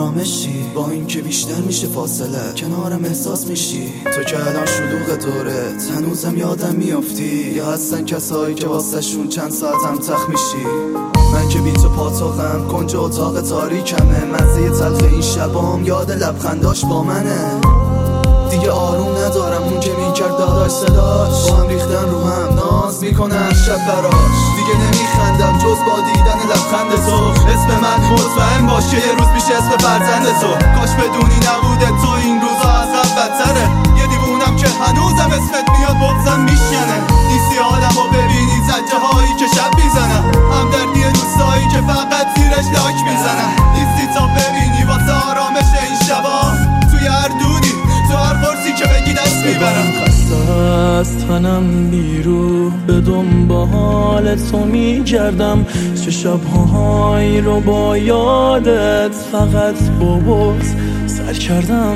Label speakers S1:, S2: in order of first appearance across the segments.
S1: آرامشی، با این که بیشتر میشه فاصله کنارم احساس میشی. تو که الان شلوغ دورت هنوزم یادم میافتی، یا هستن کسایی که واسه شون چند ساعتم تخ میشی. من که بی تو پاتوقم، کنج اتاق تاریکمه، مزه تلخ این شبام یاد لبخنداش با منه. دیگه آروم ندارم اون که میکرد داداش صداش، با هم ریختن رو هم ناز میکنه هر شب براش. دیگه نمیخندم جز با دیدن لبخند تو، اسم من مطمئن باش که یه روز میشه اسم فرزند تو. کاش بدونی نبوده تو این روزا از قبل بدتره، یه دیوونم که هنوزم اسمت میاد بغضم میشکنه. نیستی حالمو ببینی زجه هایی که شب میزنم، همدردی دوستایی که فقط زیرش لاک میزنم. نیستی تا ببینی واسه آرامش این شبا توی هر دونی، تو هر فرسی که بگی دست میبرم.
S2: خسته از تنم بیروح به دنبال تو میگردم، چه شبهایی رو با یادت فقط با بغض سر کردم.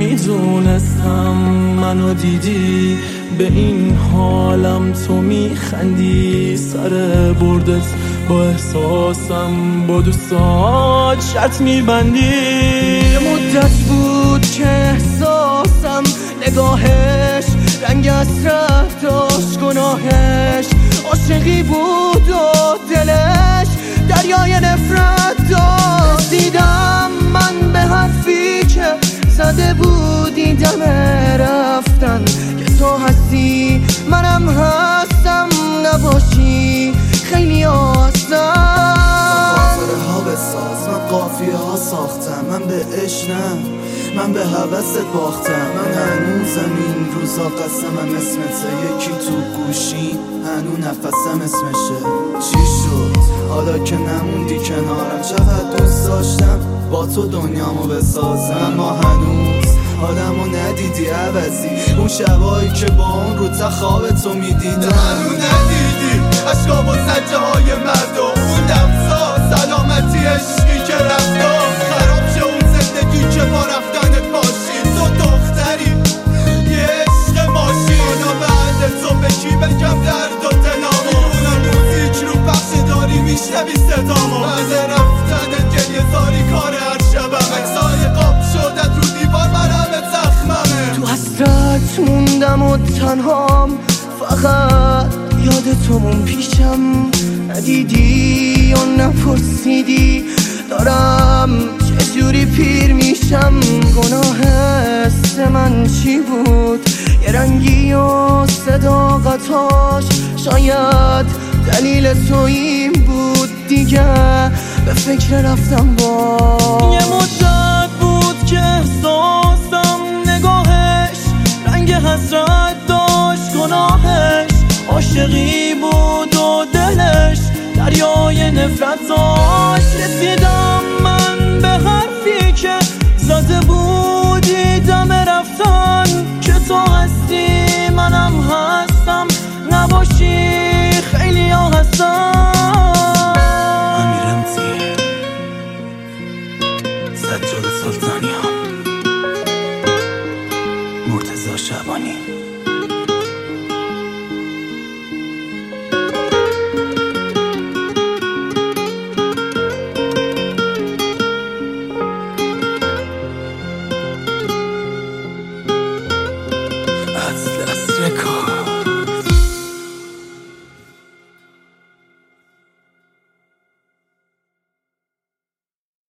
S2: میدونستم منو دیدی به این حالم تو میخندی، سر بردت با احساسم با دوستات شرط میبندی. یه مدت بود که احساسم نگاهش رنگ اسرت داشت، گناهش عاشقی بود و دلش دریای نفرت داشت. دیدم من به حرفی که زده بودی دم رفتن، که تو هستی منم هستم، نباشی خیلی هستم.
S1: خاطره ها بساز، من قافیه ها ساختم، من به عشقم من به حوست باختم. من هنوزم این روزا قسمم اسمته، یکی تو گوشی هنو نفسم اسمشه. چی شد حالا که نموندی کنارم؟ چقدر دوست داشتم با تو دنیامو بسازم، اما هنوز آدمو ندیدی عوضی. اون شبایی که با اون رو خواب تو میدیدم هنو ندیدی، عشقا و سجه های مرد و اون دمسا سلامتی عشقی که رفتا خراب شه. اون زندگی که با رفتنت باشی، تو دختری یه عشق ماشی. حالا بعد تو به کی بگم درد و دلامو؟ اونم موزیک رو پخش داری میشنوی صدامو. بعد رفتنت گریه زاری کار هر شبم، عکسای قاب شدت رو دیوار مرمت زخممه.
S2: تو حسرت موندم و تنهام، فقط یاد تومون پیشم. ندیدی یا نپرسیدی دارم چجوری پیر میشم. گناه است من چی بود؟ یه رنگی و صداقتاش شاید دلیل تو این بود. دیگه به فکر رفتم با یه مدت بود که احساسم نگاهش رنگ حسرت داشت، گناهش عاشقی بود و دلش دریای نفرت داشت. رسیدم من به حرفی که زده بودی دم رفتن، که تو هستی منم هستم، نباشی خیلی ها هستم.
S1: امیرم زیر سجاد سلطانی ها، مرتضی شعبانی.